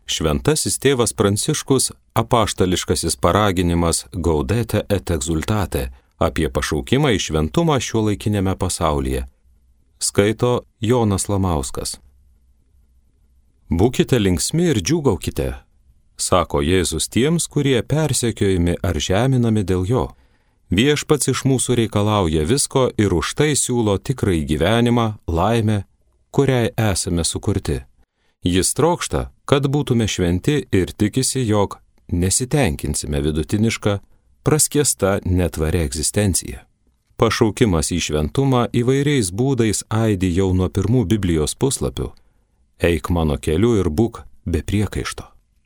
Šventasis tėvas Pranciškus apaštališkasis paraginimas Gaudete et exultate apie pašaukimą į šventumą šiuolaikinėme pasaulyje. Skaito Jonas Lamauskas. Būkite linksmi ir džiūgaukite, sako Jėzus tiems, kurie persekiojami ar žeminami dėl jo. Viešpats iš mūsų reikalauja visko ir už tai siūlo tikrąjį gyvenimą, laimę, kuriai esame sukurti. Jis trokšta, kad būtume šventi ir tikisi, jog nesitenkinsime vidutinišką, praskiesta netvaria egzistencija. Pašaukimas į šventumą įvairiais būdais aidi jau nuo pirmų Biblijos puslapių. Eik mano keliu ir būk be priekaišto.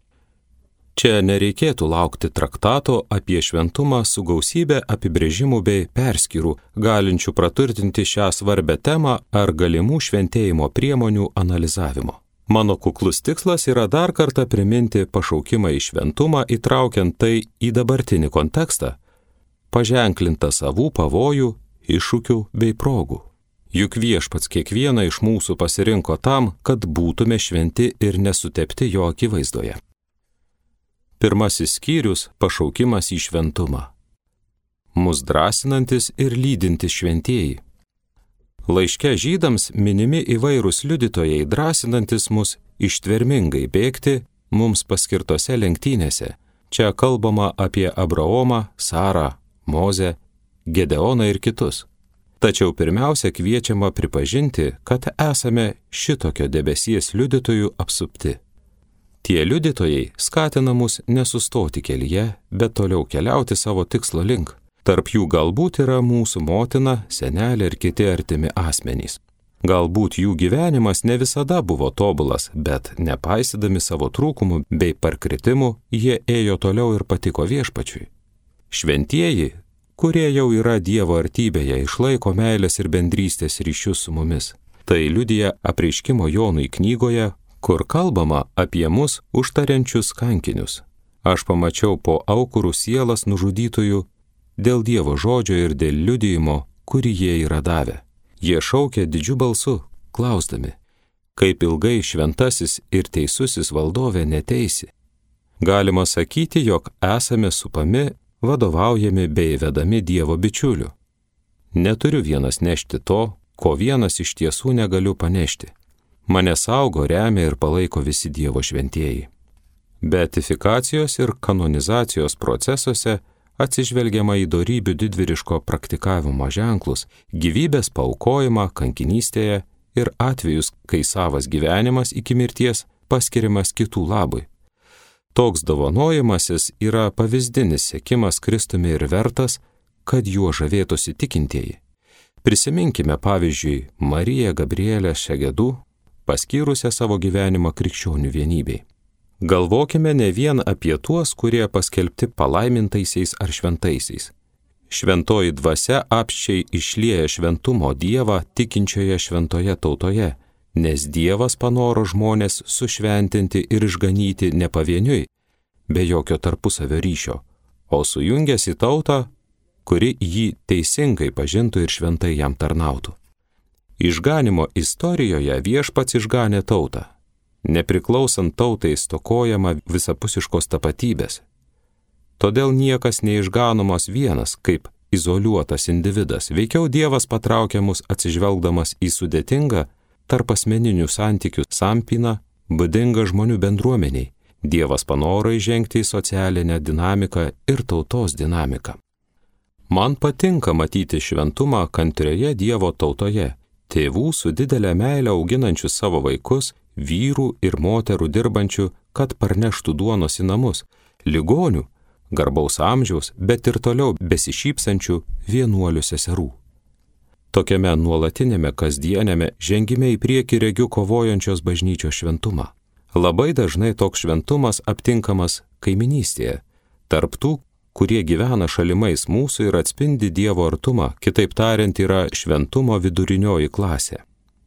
Čia nereikėtų laukti traktato apie šventumą su gausybė apibrėžimų bei perskyrų, galinčių praturtinti šią svarbę temą ar galimų šventėjimo priemonių analizavimo. Mano kuklus tikslas yra dar kartą priminti pašaukimą į šventumą, įtraukiant tai į dabartinį kontekstą, paženklintą savų pavojų, iššūkių bei progų. Juk Viešpats kiekvieną iš mūsų pasirinko tam, kad būtume šventi ir nesutepti jo akivaizdoje. Pirmasis skyrius – pašaukimas į šventumą. Mus drąsinantis ir lydintis šventieji. Laiške Žydams minimi įvairūs liudytojai, drąsinantis mus ištvermingai bėgti mums paskirtose lenktynėse. Čia kalbama apie Abraomą, Sarą, Mozę, Gedeoną ir kitus. Tačiau pirmiausia kviečiama pripažinti, kad esame šitokio debesies liudytojų apsupti. Tie liudytojai skatina mus nesustoti kelyje, bet toliau keliauti savo tikslo link. Tarp jų galbūt yra mūsų motina, senelė ir kiti artimi asmenys. Galbūt jų gyvenimas ne visada buvo tobulas, bet nepaisydami savo trūkumų bei parkritimų, jie ėjo toliau ir patiko Viešpačiui. Šventieji, kurie jau yra Dievo artybėje, išlaiko meilės ir bendrystės ryšius su mumis. Tai liudija Apreiškimo Jonui knygoje, kur kalbama apie mus užtariančius kankinius. Aš pamačiau po aukurų sielas nužudytųjų dėl Dievo žodžio ir dėl liudijimo, kurį jie yra davę. Jie šaukia didžiu balsu, klausdami, kaip ilgai šventasis ir teisusis valdovė neteisi. Galima sakyti, jog esame supami, vadovaujami bei vedami Dievo bičiulių. Neturiu vienas nešti to, ko vienas iš tiesų negaliu panešti. Mane saugo, remia ir palaiko visi Dievo šventieji. Beatifikacijos ir kanonizacijos procesuose atsižvelgiama į dorybių didvyriško praktikavimo ženklus, gyvybės paaukojimą kankinystėje ir atvejus, kai savas gyvenimas iki mirties paskiriamas kitų labui. Toks dovanojimasis yra pavyzdinis sekimas Kristumi ir vertas, kad juo žavėtųsi tikintieji. Prisiminkime pavyzdžiui Mariją Gabrielę Šegedų, paskyrusią savo gyvenimą krikščionių vienybei. Galvokime ne vien apie tuos, kurie paskelbti palaimintaisiais ar šventaisiais. Šventoji dvasia apsčiai išlieja šventumo Dievą tikinčioje šventoje tautoje, nes Dievas panoro žmonės sušventinti ir išganyti ne pavieniui, be jokio tarpusavio ryšio, o sujungęs į tautą, kuri jį teisingai pažintų ir šventai jam tarnautų. Išganimo istorijoje Viešpats išganė tautą. Nepriklausant tautai stokojama visapusiškos tapatybės. Todėl niekas neišganomas vienas kaip izoliuotas individas, veikiau Dievas patraukia mus atsižvelgdamas į sudėtingą tarp asmeninių santykių sampyną, būdingą žmonių bendruomeniai. Dievas panoro įžengti į socialinę dinamiką ir tautos dinamiką. Man patinka matyti šventumą kantrioje Dievo tautoje, tėvų su didelė meile auginančių savo vaikus, vyrų ir moterų dirbančių, kad parneštų duonos į namus, ligonių, garbaus amžiaus, bet ir toliau besišypsančių vienuolių seserų. Tokiame nuolatinėme kasdienėme žengime į priekį regiu kovojančios bažnyčios šventumą. Labai dažnai toks šventumas aptinkamas kaiminystėje, tarp tų, kurie gyvena šalimais mūsų ir atspindi Dievo artumą, kitaip tariant yra šventumo vidurinioji klasė.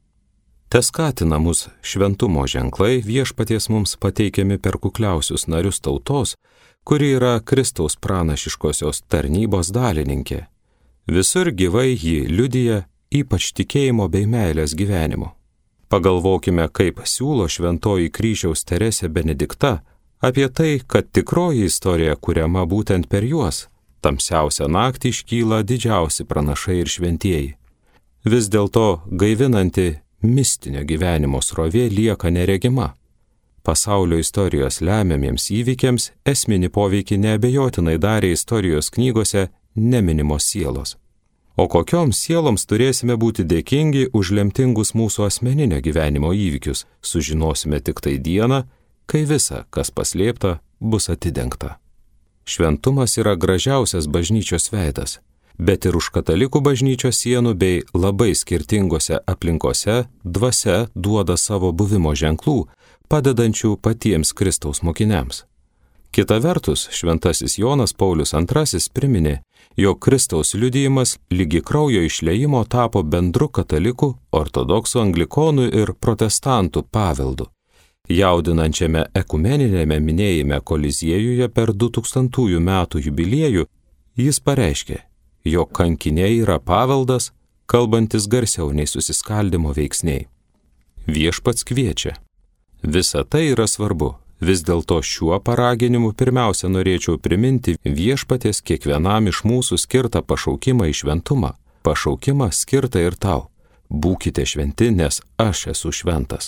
Teskatina mus šventumo ženklai Viešpaties mums pateikiami per kukliausius narius tautos, kuri yra Kristaus pranašiškosios tarnybos dalininkė. Visur gyvai jį liudija, ypač tikėjimo bei meilės gyvenimo. Pagalvokime, kaip siūlo šventoji kryžiaus Teresė Benedikta apie tai, kad tikroji istorija kuriama būtent per juos. Tamsiausią naktį iškyla didžiausi pranašai ir šventieji. Vis dėlto gaivinanti mistinio gyvenimo srovė lieka neregima. Pasaulio istorijos lemiamiems įvykiams esminį poveikį neabejotinai darė istorijos knygose neminimos sielos. O kokioms sieloms turėsime būti dėkingi už lemtingus mūsų asmeninio gyvenimo įvykius, sužinosime tik tai dieną, kai visa, kas paslėpta, bus atidengta. Šventumas yra gražiausias bažnyčios veidas, bet ir už katalikų bažnyčios sienų bei labai skirtingose aplinkose dvasia duoda savo buvimo ženklų, padedančių patiems Kristaus mokiniams. Kita vertus, šventasis Jonas Paulius II priminė, jog Kristaus liudijimas lygi kraujo išliejimo tapo bendru katalikų, ortodoksų, anglikonų ir protestantų paveldu. Jaudinančiame ekumeninėme minėjime Koliziejuje per 2000 metų jubiliejų jis pareiškė, jog kankiniai yra paveldas, kalbantis garsiau nei susiskaldimo veiksniai. Viešpats kviečia. Visa tai yra svarbu. Vis dėlto šiuo paraginimu pirmiausia norėčiau priminti viešpaties kiekvienam iš mūsų skirtą pašaukimą į šventumą. Pašaukimą skirtą ir tau. Būkite šventi, nes aš esu šventas.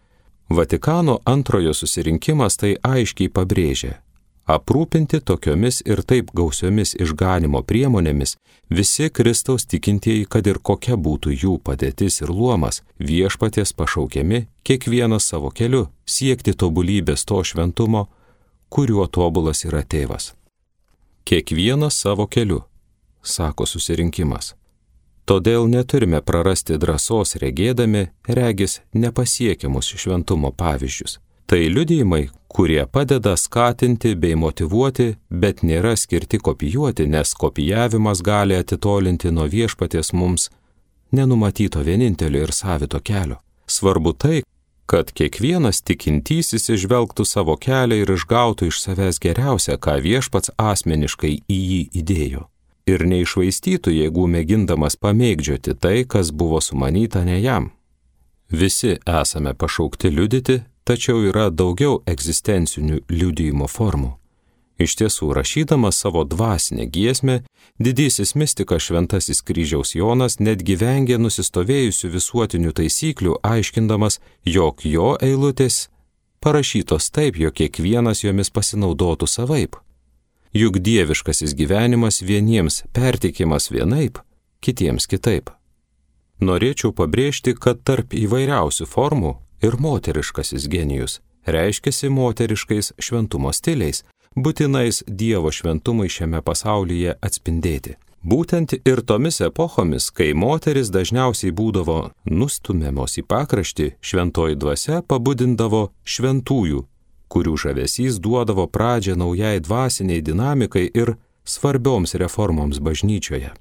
Vatikano antrojo susirinkimas tai aiškiai pabrėžė. Aprūpinti tokiomis ir taip gausiomis išganimo priemonėmis visi Kristaus tikintieji, kad ir kokia būtų jų padėtis ir luomas, viešpaties pašaukiami kiekvienas savo keliu siekti tobulybės to šventumo, kuriuo tobulas yra tėvas. Kiekvienas savo keliu, sako susirinkimas. Todėl neturime prarasti drąsos regėdami, regis nepasiekiamus šventumo pavyzdžius. Tai liudijimai, kurie padeda skatinti bei motyvuoti, bet nėra skirti kopijuoti, nes kopijavimas gali atitolinti nuo viešpaties mums nenumatyto vienintelio ir savito kelio. Svarbu tai, kad kiekvienas tikintysis išvelgtų savo kelią ir išgautų iš savęs geriausia, ką viešpats asmeniškai į jį įdėjo. Ir neišvaistytų jėgų mėgindamas pamėgdžioti tai, kas buvo sumanyta ne jam. Visi esame pašaukti liudyti, tačiau yra daugiau egzistencinių liudijimo formų. Iš tiesų, rašydamas savo dvasinę giesmę, didysis mistikas šventasis kryžiaus Jonas netgi vengė nusistovėjusių visuotinių taisyklių, aiškindamas, jog jo eilutės parašytos taip, jog kiekvienas jomis pasinaudotų savaip. Juk dieviškasis gyvenimas vieniems perteikiamas vienaip, kitiems kitaip. Norėčiau pabrėžti, kad tarp įvairiausių formų ir moteriškasis genijus reiškiasi moteriškais šventumo stiliais, būtinais Dievo šventumui šiame pasaulyje atspindėti. Būtent ir tomis epochomis, kai moteris dažniausiai būdavo nustumiamos į pakraštį, šventoji dvasia pabudindavo šventųjų, kurių žavesys duodavo pradžią naujai dvasiniai dinamikai ir svarbioms reformoms bažnyčioje.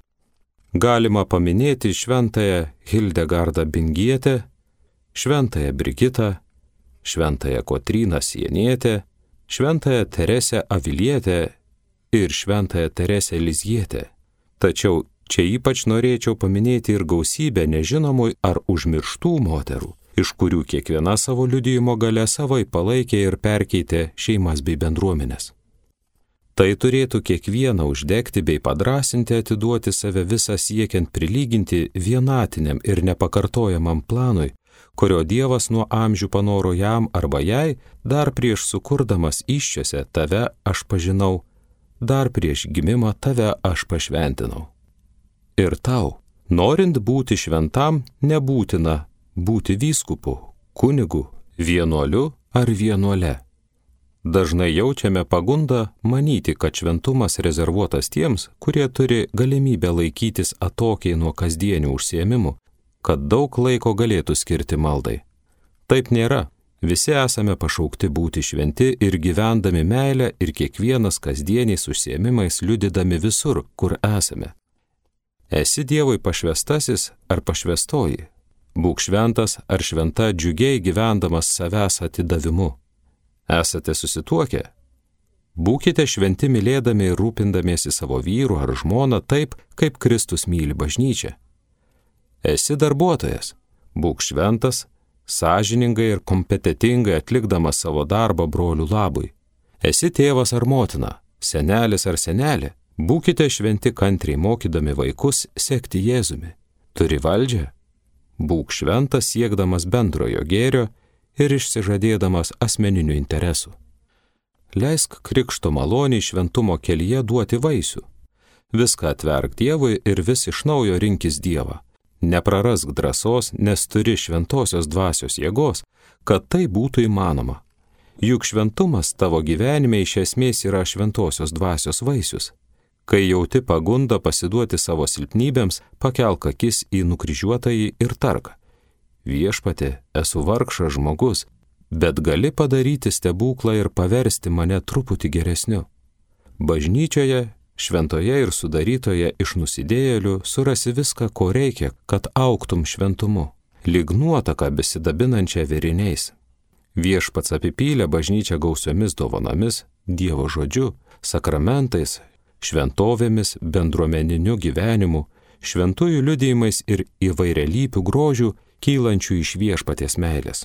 Galima paminėti šventąją Hildegardą Bingietę, šventąją Brigitą, šventąją Kotryną Sienietę, šventąją Teresę Avilietę ir šventąją Teresę Lizjietę. Tačiau čia ypač norėčiau paminėti ir gausybę nežinomų ar užmirštų moterų, iš kurių kiekviena savo liudijimo gale savai palaikė ir perkeitė šeimas bei bendruomenės. Tai turėtų kiekvieną uždegti bei padrasinti atiduoti save visą siekiant prilyginti vienatiniam ir nepakartojamam planui, kurio Dievas nuo amžių panoro jam arba jai, dar prieš sukurdamas įsčiose tave aš pažinau, dar prieš gimimą tave aš pašventinau. Ir tau, norint būti šventam, nebūtina būti vyskupu, kunigu, vienuoliu ar vienuole. Dažnai jaučiame pagundą manyti, kad šventumas rezervuotas tiems, kurie turi galimybę laikytis atokiai nuo kasdienių užsiėmimų, kad daug laiko galėtų skirti maldai. Taip nėra. Visi esame pašaukti būti šventi ir gyvendami meilę ir kiekvienas kasdieniais užsiėmimais liudydami visur, kur esame. Esi Dievui pašvestasis ar pašvestoji. Būk šventas ar šventa džiugiai gyvendamas savęs atidavimu. Esate susituokę? Būkite šventi mylėdami ir rūpindamiesi savo vyru ar žmona taip, kaip Kristus myli bažnyčią. Esi darbuotojas? Būk šventas, sąžiningai ir kompetentingai atlikdamas savo darbą brolių labui. Esi tėvas ar motina, senelis ar senelė, būkite šventi kantriai mokydami vaikus sekti Jėzumi. Turi valdžią? Būk šventas siekdamas bendrojo gėrio ir išsižadėdamas asmeninių interesų. Leisk krikšto maloniai šventumo kelyje duoti vaisių. Viską atverk Dievui ir vis iš naujo rinkis Dievą. Neprarask drąsos, nes turi šventosios dvasios jėgos, kad tai būtų įmanoma. Juk šventumas tavo gyvenime iš esmės yra šventosios dvasios vaisius. Kai jauti pagundą pasiduoti savo silpnybėms, pakelk akis į nukryžiuotąjį ir tark: Viešpatie, esu vargšas žmogus, bet gali padaryti stebuklą ir paversti mane truputį geresniu. Bažnyčioje, šventoje ir sudarytoje iš nusidėjėlių surasi viską, ko reikia, kad augtum šventumu, lyg nuotaka besidabinančia vėriniais. Viešpats apipylė bažnyčią gausiomis dovanomis, Dievo žodžiu, sakramentais, šventovėmis, bendruomeniniu gyvenimu, šventųjų liudijimais ir įvairialypių grožių, kylančių iš viešpaties meilės.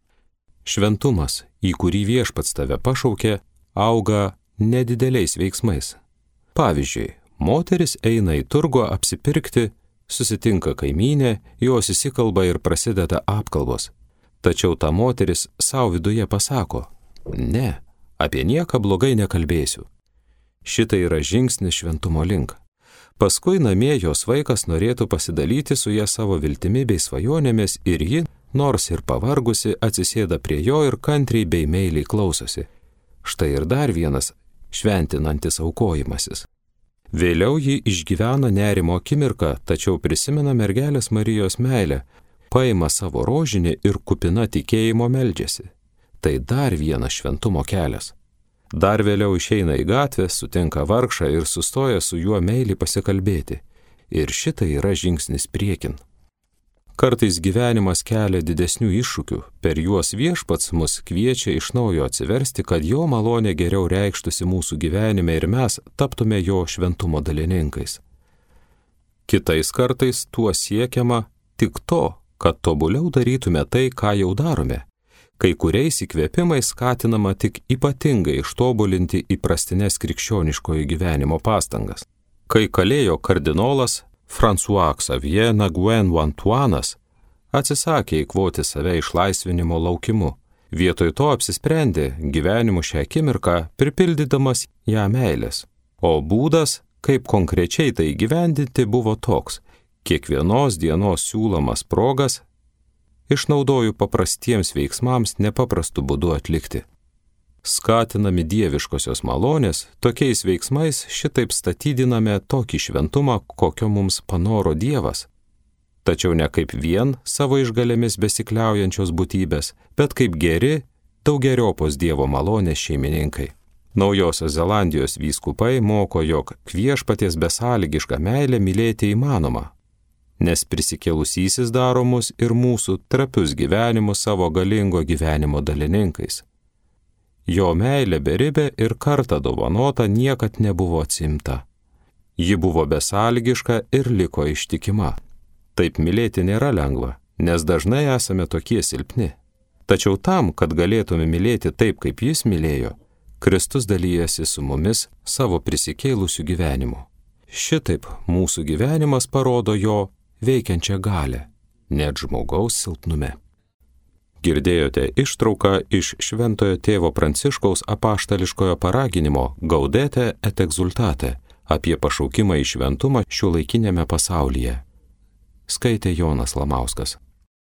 Šventumas, į kurį viešpats tave pašaukė, auga nedideliais veiksmais. Pavyzdžiui, moteris eina į turgų apsipirkti, susitinka kaimynė, jos įsikalba ir prasideda apkalbos. Tačiau ta moteris savo viduje pasako: ne, apie nieką blogai nekalbėsiu. Šitai yra žingsnis šventumo link. Paskui namie jos vaikas norėtų pasidalyti su ja savo viltimi bei svajonėmis ir ji, nors ir pavargusi, atsisėda prie jo ir kantriai bei meiliai klausosi. Štai ir dar vienas šventinantis aukojimasis. Vėliau ji išgyvena nerimo akimirką, tačiau prisimena mergelės Marijos meilę, paima savo rožinį ir kupina tikėjimo meldžiasi. Tai dar vienas šventumo kelias. Dar vėliau išeina į gatvę, sutinka vargšą ir sustoja su juo meiliai pasikalbėti. Ir šitai yra žingsnis priekin. Kartais gyvenimas kelia didesnių iššūkių, per juos viešpats mus kviečia iš naujo atsiversti, kad jo malonė geriau reikštųsi mūsų gyvenime ir mes taptume jo šventumo dalininkais. Kitais kartais tuo siekiama tik to, kad tobuliau darytume tai, ką jau darome. Kai kuriais įkvėpimais skatinama tik ypatingai ištobulinti įprastines krikščioniškojo gyvenimo pastangas. Kai kalėjo kardinolas François Xavier Naguen Wantuanas atsisakė įkvoti save išlaisvinimo laukimu, vietoj to apsisprendė gyvenimu šią akimirką pripildydamas ją meilės. O būdas, kaip konkrečiai tai įgyvendinti, buvo toks: kiekvienos dienos siūlomas progas išnaudoju paprastiems veiksmams nepaprastu būdu atlikti. Skatinami dieviškosios malonės, tokiais veiksmais šitaip statydiname tokį šventumą, kokio mums panoro Dievas. Tačiau ne kaip vien savo išgalėmis besikliaujančios būtybės, bet kaip geri, daugeriopos Dievo malonės šeimininkai. Naujosios Zelandijos vyskupai moko, jog viešpaties besąlygišką meilę mylėti įmanoma, nes prisikėlusysis daro mus ir mūsų trapius gyvenimus savo galingo gyvenimo dalininkais. Jo meilė beribė ir kartą dovanota niekad nebuvo atsimta. Ji buvo besąlygiška ir liko ištikima. Taip mylėti nėra lengva, nes dažnai esame tokie silpni. Tačiau tam, kad galėtume mylėti taip, kaip jis mylėjo, Kristus dalyjasi su mumis savo prisikėlusiu gyvenimu. Šitaip mūsų gyvenimas parodo jo veikiančią galią, net žmogaus silpnume. Girdėjote ištrauką iš Šventojo tėvo Pranciškaus apaštališkojo paraginimo Gaudete et exultate apie pašaukimą į šventumą šiuolaikiniame pasaulyje. Skaitė Jonas Lamauskas.